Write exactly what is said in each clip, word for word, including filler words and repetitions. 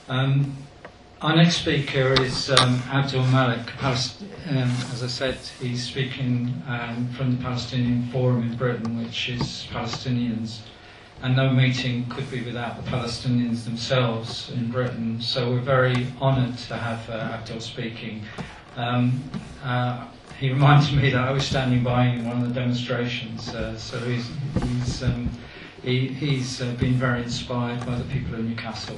Um, our next speaker is um, Abdul Malik. Palest- um, as I said, he's speaking um, from the Palestinian Forum in Britain, which is Palestinians. And no meeting could be without the Palestinians themselves in Britain. So we're very honoured to have uh, Abdul speaking. Um, uh, he reminds me that I was standing by in one of the demonstrations. Uh, so he's he's um, he, he's uh, been very inspired by the people of Newcastle.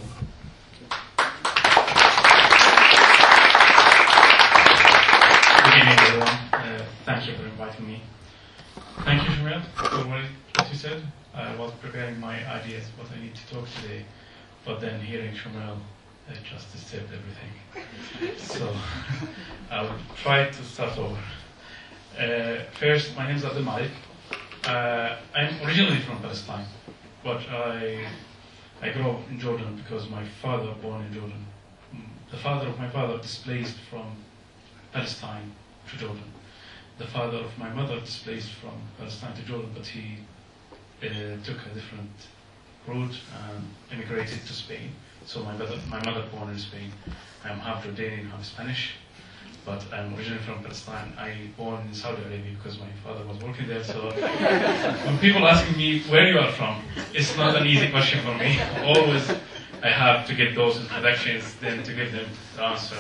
Good evening, everyone. Uh, thank you for inviting me. Thank you, Shamil, for what you said. I was preparing my ideas, what I need to talk today, but then hearing Shamil uh, just disturbed everything. So I will try to start over. Uh, first, my name is Abdul Malik. Uh, I'm originally from Palestine, but I I grew up in Jordan because my father was born in Jordan. The father of my father displaced from Palestine to Jordan. The father of my mother displaced from Palestine to Jordan, but he uh, took a different route and immigrated to Spain. So my mother, my mother born in Spain. I'm half Jordanian, half Spanish, but I'm originally from Palestine. I born in Saudi Arabia because my father was working there. So when people asking me where you are from, it's not an easy question for me. Always I have to get those introductions, then to give them the answer.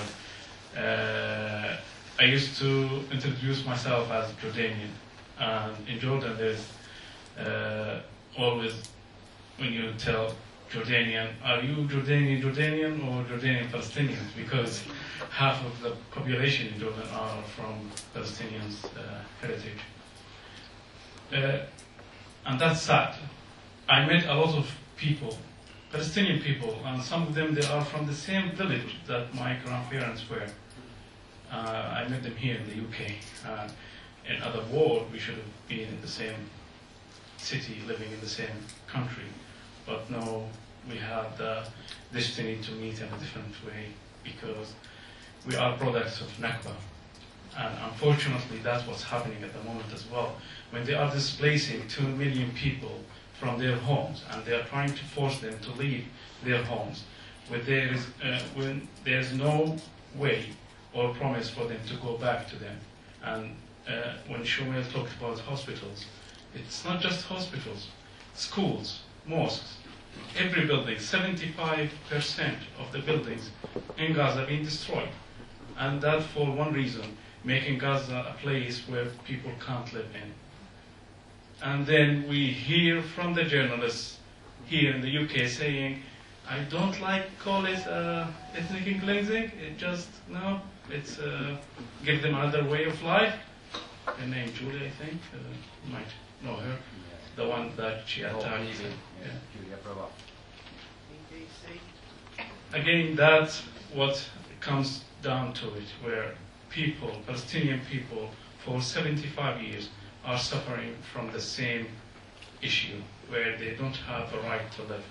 Uh, I used to introduce myself as Jordanian, and in Jordan there's uh, always, when you tell Jordanian, are you Jordanian Jordanian or Jordanian Palestinians? Because half of the population in Jordan are from Palestinians' uh, heritage. Uh, and that's sad. I met a lot of people, Palestinian people, and some of them, they are from the same village that my grandparents were. Uh, I met them here in the U K. Uh, in other world, we should have been in the same city, living in the same country. But no, we had the destiny to meet in a different way because we are products of Nakba. And unfortunately, that's what's happening at the moment as well. When they are displacing two million people from their homes and they are trying to force them to leave their homes, when there is, uh, when there is no way or promise for them to go back to them. And uh, when Shumail talked about hospitals, it's not just hospitals, schools, mosques, every building, seventy-five percent of the buildings in Gaza have been destroyed. And that for one reason, making Gaza a place where people can't live in. And then we hear from the journalists here in the U K saying, I don't like call it uh, ethnic cleansing, it just, no, it's uh, give them another way of life. Her name Julie, I think, uh, you might know her, the one that she attacked. Oh, yeah. Yeah. Again, that's what comes down to it, where people, Palestinian people, for seventy-five years are suffering from the same issue, where they don't have a right to live.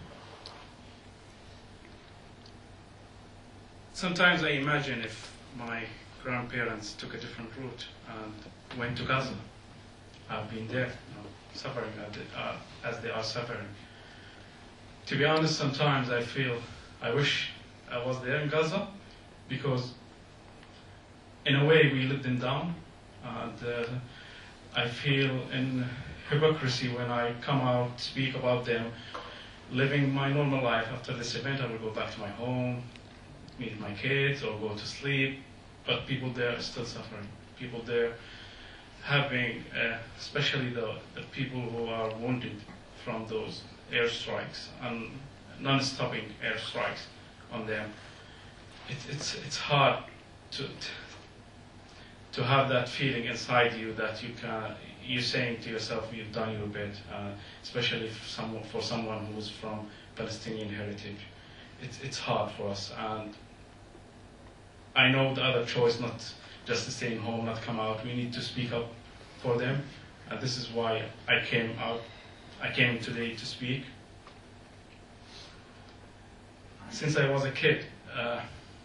Sometimes I imagine if my grandparents took a different route and went to Gaza. I've been there, you know, suffering as they, uh, as they are suffering. To be honest, sometimes I feel I wish I was there in Gaza, because in a way we let them down, and uh, I feel in hypocrisy when I come out, speak about them, living my normal life. After this event I will go back to my home, meet my kids, or go to sleep, but people there are still suffering. People there having, uh, especially the, the people who are wounded from those airstrikes and non-stopping airstrikes on them. It, it's it's hard to to have that feeling inside you that you can you're saying to yourself you've done your bit, uh, especially for someone for someone who's from Palestinian heritage. It's it's hard for us, and I know the other choice, not just to stay in home, not come out. We need to speak up for them, and this is why I came out. I came today to speak. Since I was a kid, uh,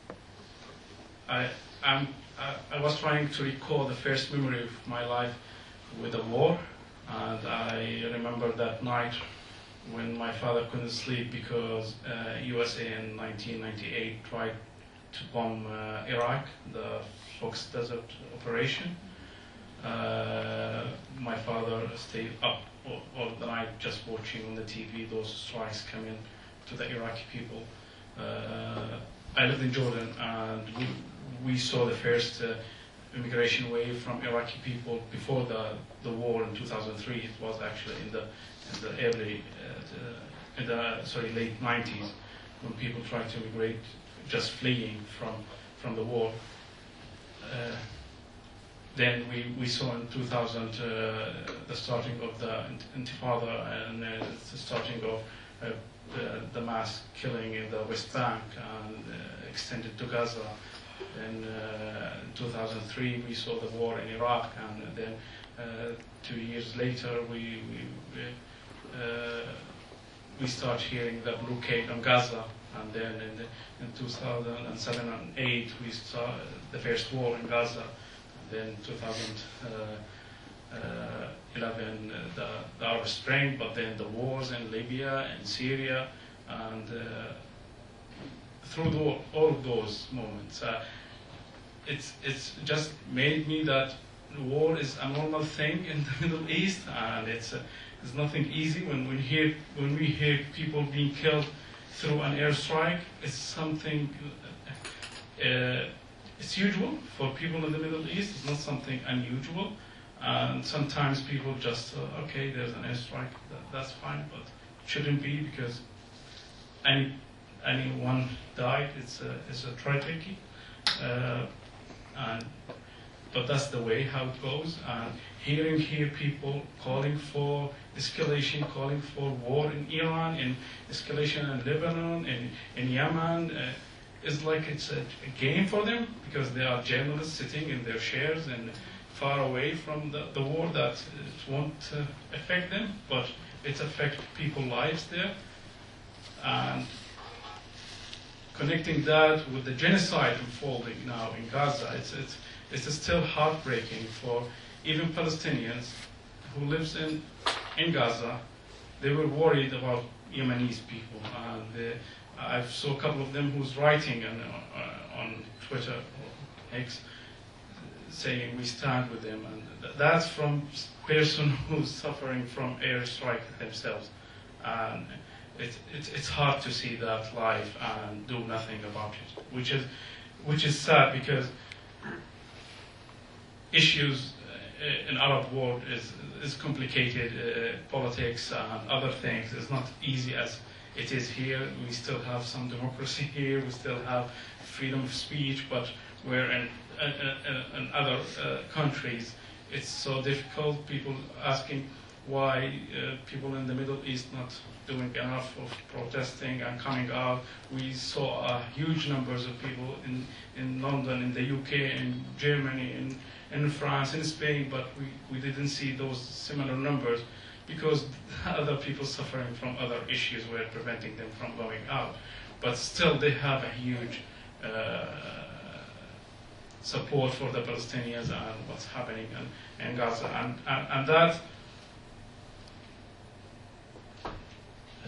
I I'm, I, I was trying to recall the first memory of my life with the war, and I remember that night when my father couldn't sleep because uh, U S A in nineteen ninety-eight tried to bomb uh, Iraq, the Fox Desert operation. Uh, my father stayed up all, all the night just watching on the T V those strikes coming to the Iraqi people. Uh, I lived in Jordan, and we, we saw the first uh, immigration wave from Iraqi people before the, the war in two thousand three. It was actually in the in the early, uh, in the sorry late nineties, when people tried to immigrate, just fleeing from from the war. Uh, then we, we saw in two thousand uh, the starting of the Intifada and uh, the starting of uh, the, the mass killing in the West Bank and uh, extended to Gaza. In uh, two thousand three we saw the war in Iraq, and then uh, two years later we we, we, uh, we start hearing the blockade on Gaza, and then in, the, in two thousand seven and eight we saw the first war in Gaza. Then two thousand eleven uh, the, the Arab Spring, but then the wars in Libya and Syria, and uh, through the, all of those moments, uh, it's it's just made me that war is a normal thing in the Middle East, and it's uh, it's nothing easy. When we hear when we hear people being killed through an airstrike, it's something. Uh, It's usual for people in the Middle East. It's not something unusual. And sometimes people just, uh, okay, there's an airstrike, that, that's fine, but it shouldn't be, because any anyone died, it's a, it's a tragedy. Uh, and, but that's the way how it goes. And hearing here people calling for escalation, calling for war in Iran, in escalation in Lebanon, in, in Yemen, uh, it's like it's a, a game for them, because they are journalists sitting in their chairs and far away from the, the war that it won't uh, affect them, but it affects people's lives there. And connecting that with the genocide unfolding now in Gaza, it's, it's, it's still heartbreaking for even Palestinians who lives in, in Gaza. They were worried about Yemenis people, and they, I saw a couple of them who's writing on, uh, on Twitter or X saying we stand with them, and th- that's from person who's suffering from airstrike themselves. And it, it, it's hard to see that live and do nothing about it, which is which is sad, because issues in Arab world is is complicated. Uh, politics and other things is not easy as it is here. We still have some democracy here. We still have freedom of speech, but where in, in, in, in other uh, countries, it's so difficult. People asking why uh, people in the Middle East not doing enough of protesting and coming out. We saw uh, huge numbers of people in, in London, in the U K, in Germany, in, in France, in Spain, but we, we didn't see those similar numbers, because other people suffering from other issues were preventing them from going out. But still, they have a huge uh, support for the Palestinians and what's happening in, in Gaza. And, and, and that uh,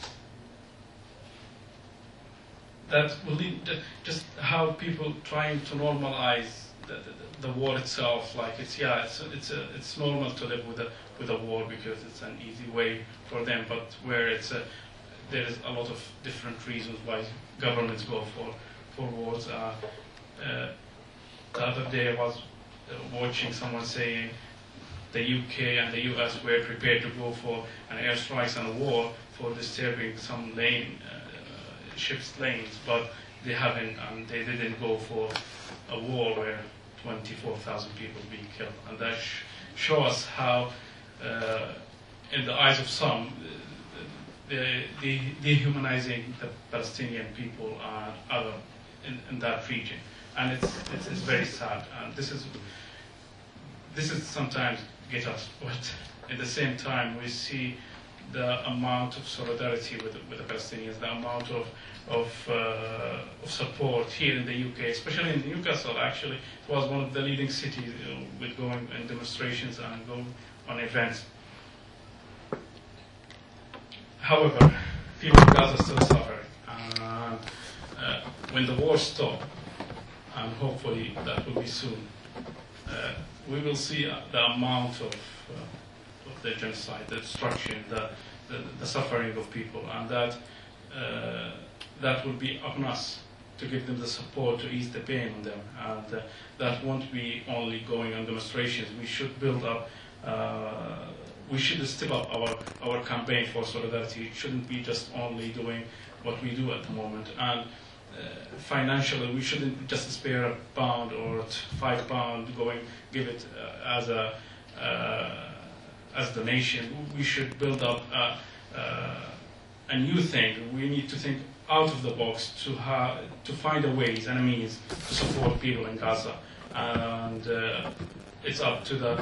that will lead to just how people trying to normalize the, the, the war itself. Like it's yeah, it's it's a, it's normal to live with a with a war because it's an easy way for them. But where it's a, there is a lot of different reasons why governments go for for wars. Uh, uh, the other day I was uh, watching someone saying the U K and the U S were prepared to go for an airstrikes and a war for disturbing some lane uh, ships lanes, but they haven't, and they didn't go for a war where twenty-four thousand people being killed. And that sh- shows how, uh, in the eyes of some, the, the dehumanizing the Palestinian people and other in, in that region. And it's, it's it's very sad. And this is this is sometimes get us, but at the same time we see the amount of solidarity with with the Palestinians, the amount of of, uh, of support here in the U K, especially in Newcastle. Actually, it was one of the leading cities uh, with going in demonstrations and going on events. however, people in Gaza still suffer. And uh, when the war stops, and hopefully that will be soon, uh, we will see the amount of, uh, of the genocide, the destruction, the, the, the suffering of people, and that uh, that will be on us to give them the support to ease the pain on them. And uh, that won't be only going on demonstrations. We should build up, uh, we should step up our, our campaign for solidarity. It shouldn't be just only doing what we do at the moment. And uh, financially, we shouldn't just spare a pound or five pound going, give it uh, as a uh, as donation. We should build up a, uh, a new thing. We need to think out of the box to ha to find a ways and a means to support people in Gaza, and uh, it's up to the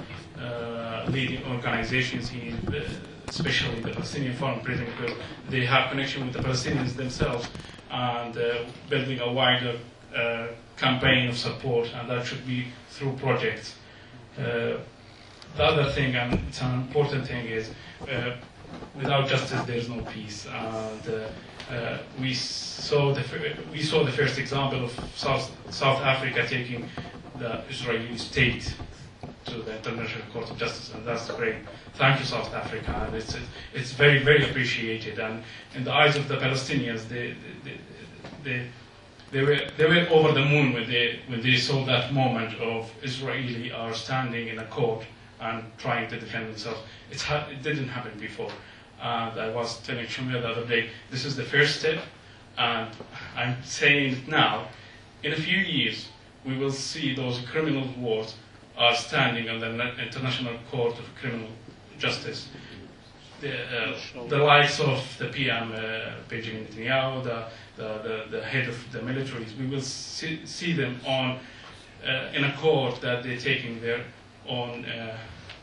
uh, leading organizations here, uh, especially the Palestinian Foreign Prison, because they have connection with the Palestinians themselves, and uh, building a wider uh, campaign of support, and that should be through projects. Uh, the other thing, and it's an important thing, is uh, without justice there is no peace. And uh, uh, we saw the we saw the first example of South South Africa taking the Israeli state to the International Court of Justice, and that's great. Thank you, South Africa, and it's it's very very appreciated. And in the eyes of the Palestinians, they they they, they were they were over the moon when they when they saw that moment of Israeli are standing in a court and trying to defend themselves. It's ha it didn't happen before. And I was telling Shumir the other day, this is the first step, and I'm saying it now. In a few years, we will see those criminal wars are standing on the International Court of Criminal Justice. The, uh, the likes of the P M, uh, Benjamin Netanyahu, the, the, the, the head of the militaries, we will see, see them on uh, in a court that they're taking their own. Uh,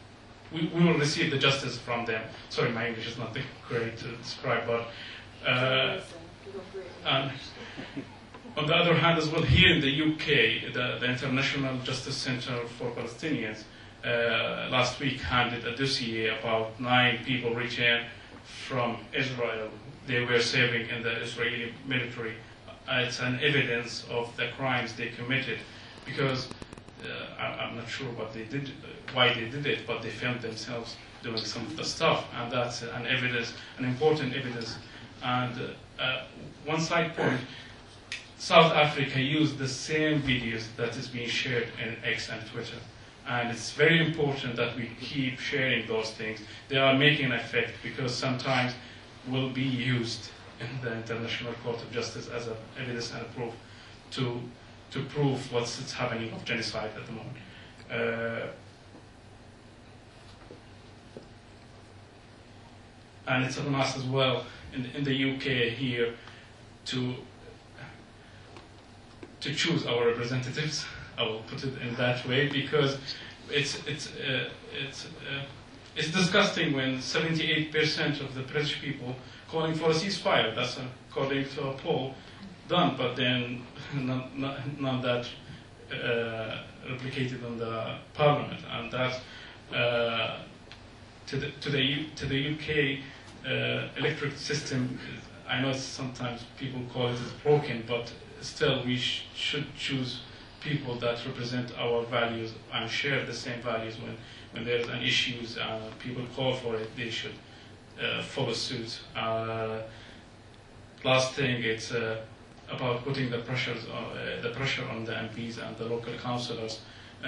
we, we will receive the justice from them. Sorry, my English is not great to describe, but uh, and on the other hand, as well, here in the U K, the, the International Justice Center for Palestinians uh, last week handed a dossier about nine people returned from Israel. They were serving in the Israeli military. Uh, it's an evidence of the crimes they committed, because uh, I, I'm not sure what they did, uh, why they did it, but they filmed themselves doing some of the stuff, and that's an evidence, an important evidence. And uh, uh, one side point. South Africa used the same videos that is being shared in X and Twitter. And it's very important that we keep sharing those things. They are making an effect, because sometimes will be used in the International Court of Justice as a evidence and a proof to, to prove what's happening of genocide at the moment. Uh, and it's on us as well in, in the U K here to to choose our representatives. I will put it in that way, because it's it's uh, it's uh, it's disgusting when seventy-eight percent of the British people calling for a ceasefire. That's according to a poll done, but then not, not, not that uh, replicated on the Parliament, and that uh, to the to the U, to the U K uh, electric system. I know sometimes people call it as broken, but still, we sh should choose people that represent our values and share the same values. When, when there's an issue, uh, people call for it, they should uh, follow suit. Uh, last thing, it's uh, about putting the pressures, on, uh, the pressure on the M Ps and the local councillors. Uh,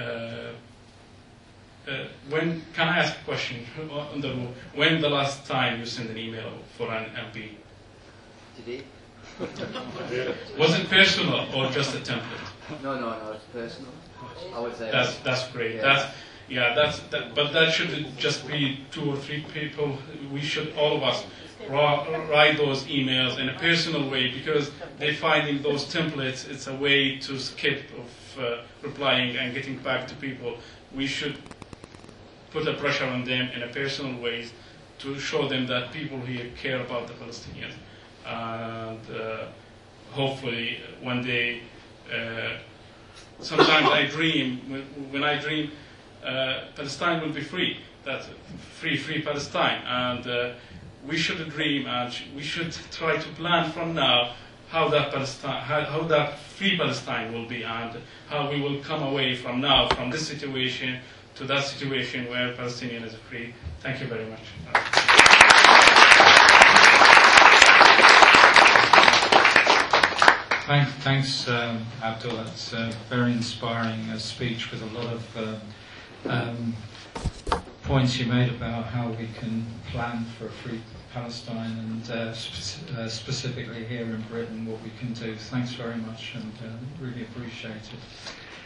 uh, when can I ask a question on the rule? When the last time you sent an email for an M P? Today. Was it personal or just a template? No, no, no, it's personal. I would say that's that's great. Yeah. That's yeah. That's that. But that shouldn't just be two or three people. We should all of us write those emails in a personal way, because they're finding those templates. It's a way to skip of uh, replying and getting back to people. We should put a pressure on them in a personal way to show them that people here care about the Palestinians. And uh, hopefully one day, uh, sometimes I dream, when, when I dream, uh, Palestine will be free, that's free, free Palestine, and uh, we should dream and sh- we should try to plan from now how that Palestine, how, how that free Palestine will be, and how we will come away from now, from this situation to that situation where Palestinian is free. Thank you very much. Thank, thanks, um, Abdul. That's a very inspiring uh, speech with a lot of uh, um, points you made about how we can plan for a free Palestine, and uh, spe- uh, specifically here in Britain what we can do. Thanks very much, and uh, really appreciate it.